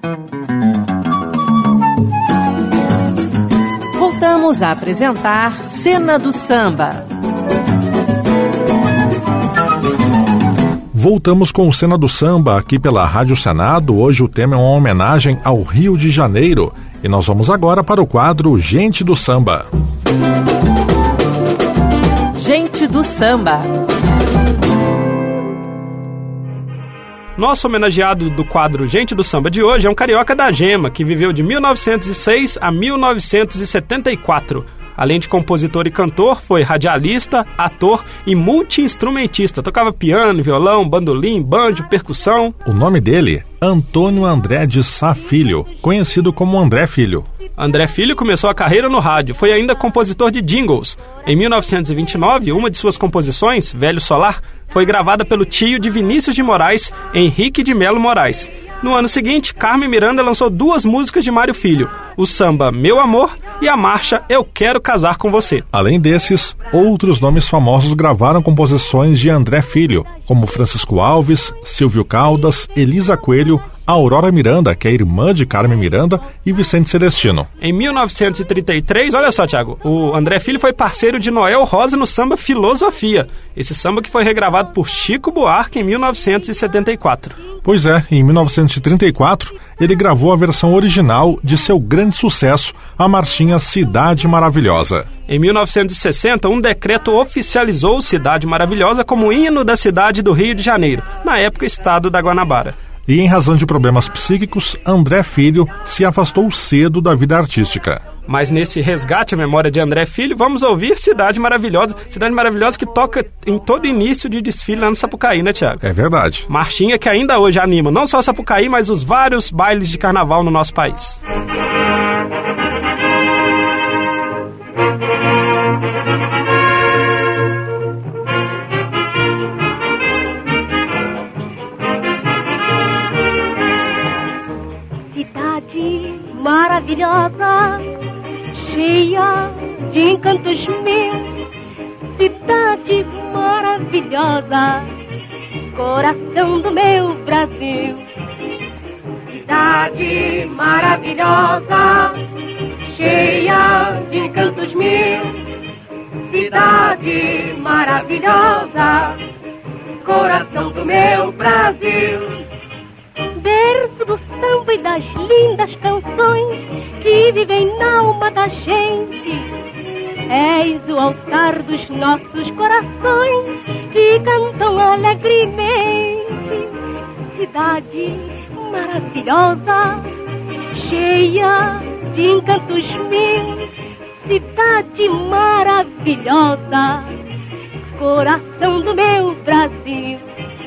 Voltamos a apresentar Cena do Samba. Voltamos com o Cena do Samba aqui pela Rádio Senado. Hoje o tema é uma homenagem ao Rio de Janeiro. E nós vamos agora para o quadro Gente do Samba. Gente do Samba. Nosso homenageado do quadro Gente do Samba de hoje é um carioca da Gema, que viveu de 1906 a 1974. Além de compositor e cantor, foi radialista, ator e multi-instrumentista. Tocava piano, violão, bandolim, banjo, percussão. O nome dele, Antônio André de Sá Filho, conhecido como André Filho. André Filho começou a carreira no rádio, foi ainda compositor de jingles. Em 1929, uma de suas composições, Velho Solar, foi gravada pelo tio de Vinícius de Moraes, Henrique de Melo Moraes. No ano seguinte, Carmen Miranda lançou 2 músicas de Mário Filho, o samba Meu Amor e a marcha Eu Quero Casar com Você. Além desses, outros nomes famosos gravaram composições de André Filho, como Francisco Alves, Silvio Caldas, Elisa Coelho, Aurora Miranda, que é irmã de Carmen Miranda, e Vicente Celestino. Em 1933, olha só, Thiago, o André Filho foi parceiro de Noel Rosa no samba Filosofia, esse samba que foi regravado por Chico Buarque em 1974. Pois é, em 1934, ele gravou a versão original de seu grande sucesso, a marchinha Cidade Maravilhosa. Em 1960, um decreto oficializou Cidade Maravilhosa como hino da cidade do Rio de Janeiro, na época estado da Guanabara. E em razão de problemas psíquicos, André Filho se afastou cedo da vida artística. Mas nesse resgate à memória de André Filho, vamos ouvir Cidade Maravilhosa. Cidade Maravilhosa que toca em todo início de desfile lá no Sapucaí, né, Thiago? É verdade. Marchinha que ainda hoje anima não só o Sapucaí, mas os vários bailes de carnaval no nosso país. Cidade maravilhosa, cheia de encantos mil, cidade maravilhosa, coração do meu Brasil. Cidade maravilhosa, cheia de encantos mil, cidade maravilhosa, coração do meu Brasil. Berço do samba e das lindas canções que vivem na alma da gente. És o altar dos nossos corações que cantam alegremente. Cidade maravilhosa, cheia de encantos mil, cidade maravilhosa, coração do meu Brasil.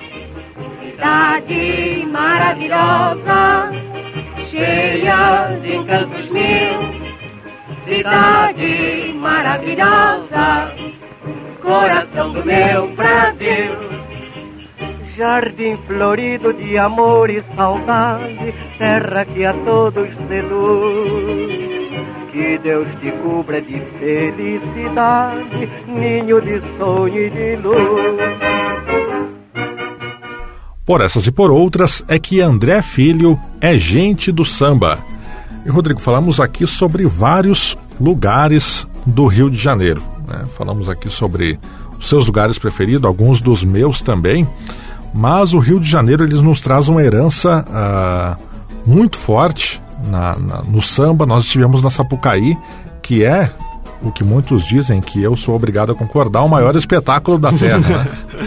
Cidade maravilhosa, cheia de encantos mil, cidade maravilhosa, coração do meu Brasil. Jardim florido de amor e saudade, terra que a todos seduz. Que Deus te cubra de felicidade, ninho de sonho e de luz. Por essas e por outras é que André Filho é gente do samba. E, Rodrigo, falamos aqui sobre vários lugares do Rio de Janeiro, né? Falamos aqui sobre os seus lugares preferidos, alguns dos meus também, mas o Rio de Janeiro eles nos traz uma herança muito forte no samba. Nós estivemos na Sapucaí, que é o que muitos dizem, que eu sou obrigado a concordar, o maior espetáculo da terra, né?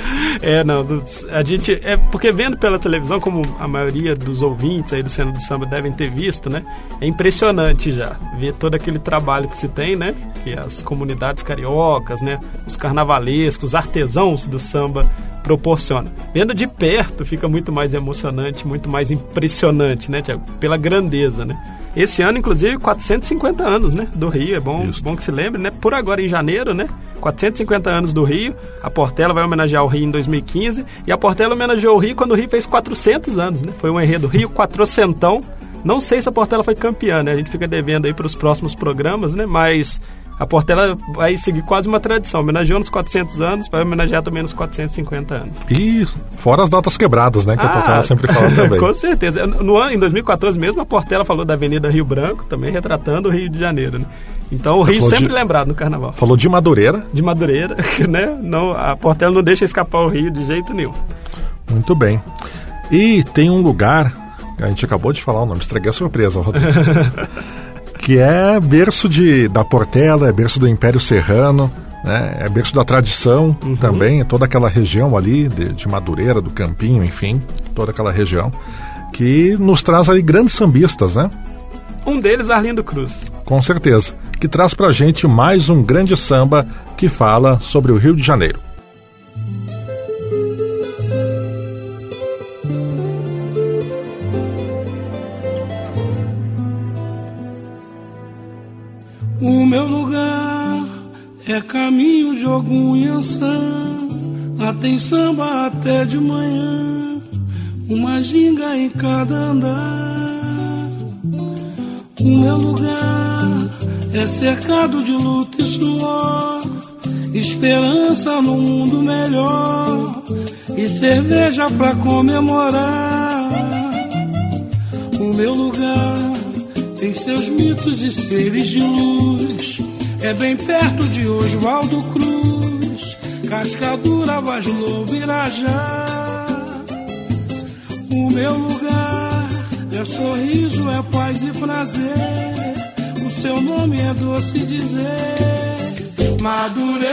A gente, porque vendo pela televisão, como a maioria dos ouvintes aí do Cena do Samba devem ter visto, né? É impressionante já ver todo aquele trabalho que se tem, né? Que as comunidades cariocas, né? Os carnavalescos, os artesãos do samba proporcionam. Vendo de perto fica muito mais emocionante, muito mais impressionante, né, Tiago? Pela grandeza, né? Esse ano, inclusive, 450 anos, né, do Rio. É bom que se lembre, né? Por agora, em janeiro, né? 450 anos do Rio. A Portela vai homenagear o Rio em 2015. E a Portela homenageou o Rio quando o Rio fez 400 anos, né? Foi um enredo Rio 400. Não sei se a Portela foi campeã, né? A gente fica devendo aí para os próximos programas, né? Mas a Portela vai seguir quase uma tradição. Homenageou nos 400 anos, vai homenagear também nos 450 anos. E fora as datas quebradas, né? Que a Portela sempre fala também. Com certeza. Em 2014 mesmo, a Portela falou da Avenida Rio Branco, também retratando o Rio de Janeiro, né? Então o Rio sempre lembrado no Carnaval. Falou de Madureira. De Madureira, né? Não, a Portela não deixa escapar o Rio de jeito nenhum. Muito bem. E tem um lugar, a gente acabou de falar o nome, estraguei a surpresa, Rodrigo. Que é berço da Portela, é berço do Império Serrano, né? É berço da tradição também, toda aquela região ali de Madureira, do Campinho, enfim, toda aquela região, que nos traz aí grandes sambistas, né? Um deles, Arlindo Cruz. Com certeza, que traz pra gente mais um grande samba que fala sobre o Rio de Janeiro. O meu lugar é caminho de Ogum e Ançã. Lá tem samba até de manhã, uma ginga em cada andar. O meu lugar é cercado de luta e suor, esperança num mundo melhor e cerveja pra comemorar. O meu lugar tem seus mitos e seres de luz, é bem perto de Oswaldo Cruz, Cascadura, Vaz Lobo, Irajá. O meu lugar é sorriso, é paz e prazer, o seu nome é doce dizer, Madureira.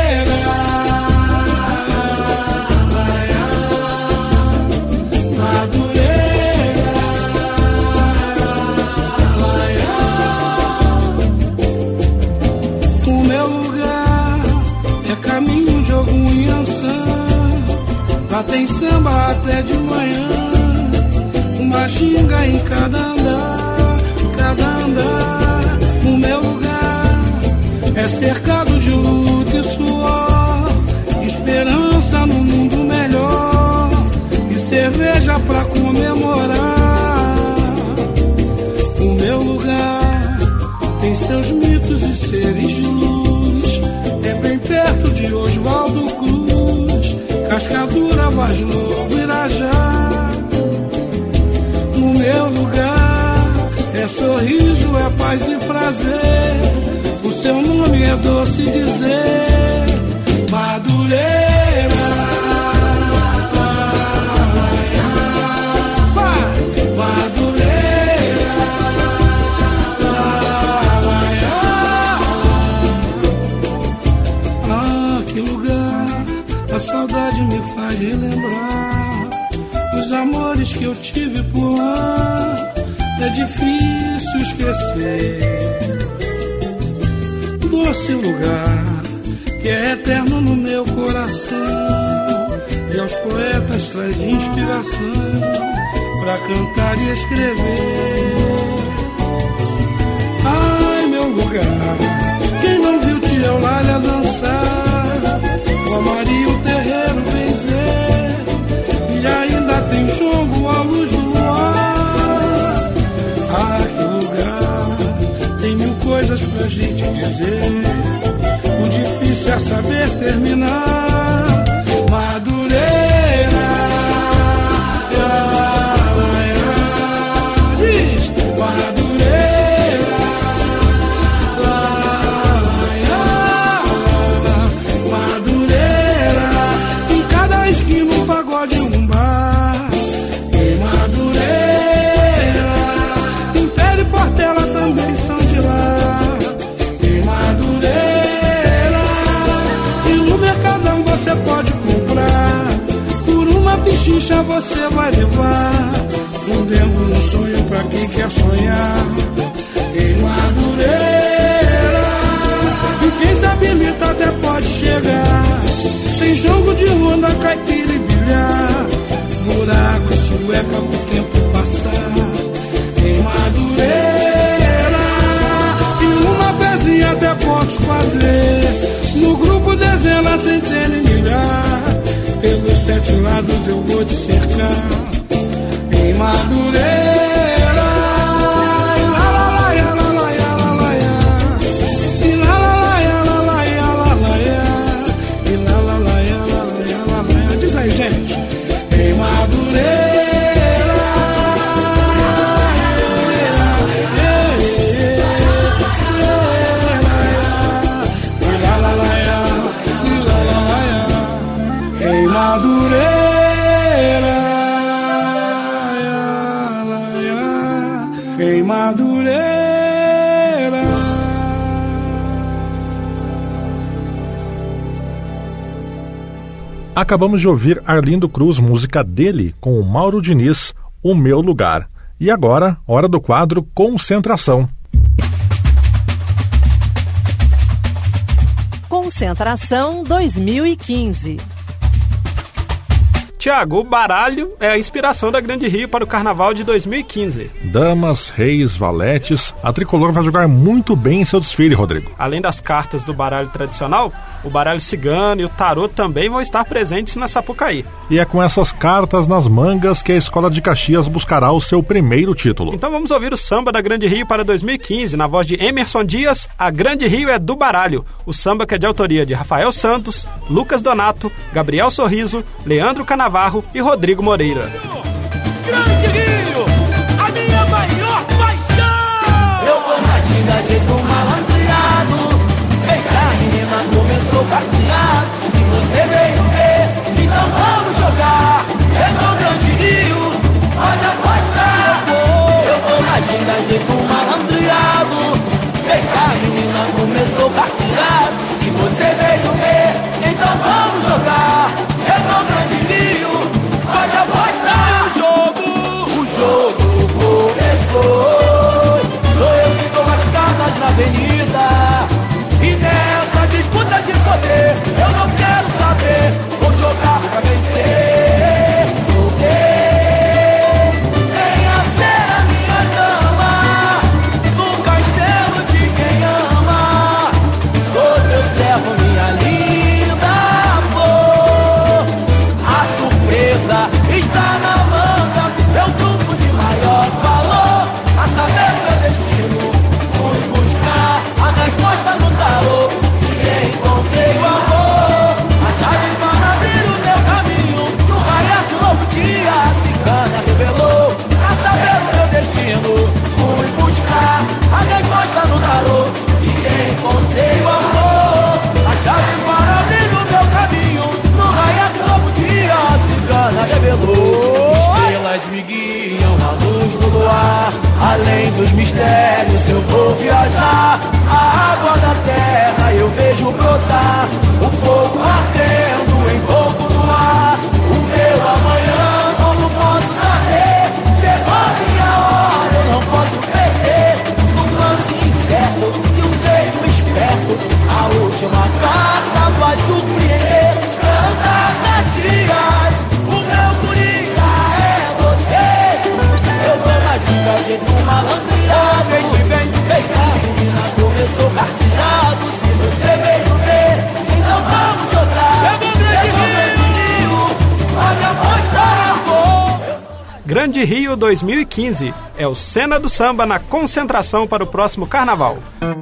Lá tem samba até de manhã, uma ginga em cada andar, cada andar. O meu lugar é cercado de luta e suor, esperança no mundo melhor e cerveja pra comemorar. O meu lugar tem seus mitos e seres de luz, é bem perto de Oswaldo Cruz, Cascadura, Vaz Lobo, Irajá. No meu lugar é sorriso, é paz e prazer, o seu nome é doce dizer, Madureira. A saudade me faz relembrar os amores que eu tive por lá. É difícil esquecer doce lugar que é eterno no meu coração, e aos poetas traz inspiração pra cantar e escrever. Ai, meu lugar, quem não viu Tia Eulália dançar, a Maria o terreiro benzer, e ainda tem jogo à luz do luar. Ah, que lugar, tem mil coisas pra gente dizer, o difícil é saber terminar. Madureira, diz Madureira, pichincha você vai levar, fundendo um sonho pra quem quer sonhar. Em Madureira, e quem se habilita até pode chegar. Tem jogo de ronda, caipira e bilhar, buraco, sueca pro tempo passar. Em Madureira, e uma pezinha até posso fazer, no grupo dezenas, centenas e milhar. Pelos 7 lados eu vou te cercar. Em Madureira, e lá lá lá lá lá lá lá lá, e lá lá Rei Madureira. Acabamos de ouvir Arlindo Cruz, música dele, com o Mauro Diniz, O Meu Lugar. E agora, hora do quadro Concentração. Concentração 2015. Tiago, o baralho é a inspiração da Grande Rio para o Carnaval de 2015. Damas, reis, valetes, a Tricolor vai jogar muito bem em seu desfile, Rodrigo. Além das cartas do baralho tradicional, o baralho cigano e o tarô também vão estar presentes na Sapucaí. E é com essas cartas nas mangas que a Escola de Caxias buscará o seu primeiro título. Então vamos ouvir o samba da Grande Rio para 2015, na voz de Emerson Dias, A Grande Rio é do Baralho. O samba que é de autoria de Rafael Santos, Lucas Donato, Gabriel Sorriso, Leandro Canavarro e Rodrigo Moreira. Grande Rio, a minha maior paixão! Eu vou na ginga de jeito malandreado. Vem cá, menina, começou carteado. Se você veio ver, então vamos jogar. É no Grande Rio, pode apostar. Eu vou na ginga de jeito malandreado. Vem cá, menina, começou carteado. Se você veio ver, então vamos jogar. É no Grande Rio, pode apostar. O jogo começou. Sou eu que dou as cartas na avenida. E nessa disputa de poder, eu não quero saber. Vou jogar pra vencer. Sou teu, venha ser a minha dama. No castelo de quem ama. Sou teu servo, minha linda flor. A surpresa está na manga. Eu trunfo de maior valor. A saber meu destino, fui buscar a resposta no tarô. E encontrei o amor, a chave para abrir o meu caminho. No raiar de um novo dia, a cigana revelou. A saber o meu destino, fui buscar a resposta no tarô. E encontrei o amor, a chave para abrir o meu caminho. No raiar de um novo dia, a cigana revelou. Estrelas me guiam na luz do luar. Além dos mistérios eu vou viajar. A água da terra eu vejo brotar. O fogo ardendo envolto no ar. O meu amanhã como posso saber? Chegou a minha hora, eu não posso perder. Um lance incerto de um jeito esperto. A última carta vai surpreender. Canta Caxias, o meu coringa é você. Eu vou na ginga de jeito malandreado. Vem que vem, vem cá, menina, começou carteado. Se você veio ver, então vamos jogar. Chegou o Grande Rio, pode apostar, amor. Grande Rio 2015 é o Cena do Samba na concentração para o próximo Carnaval.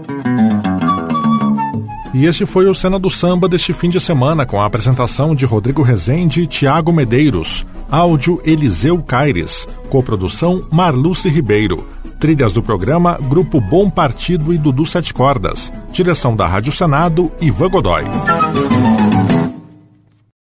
E este foi o Cena do Samba deste fim de semana, com a apresentação de Rodrigo Rezende e Tiago Medeiros. Áudio Eliseu Caires. Coprodução Marluce Ribeiro. Trilhas do programa Grupo Bom Partido e Dudu Sete Cordas. Direção da Rádio Senado, Ivan Godoy.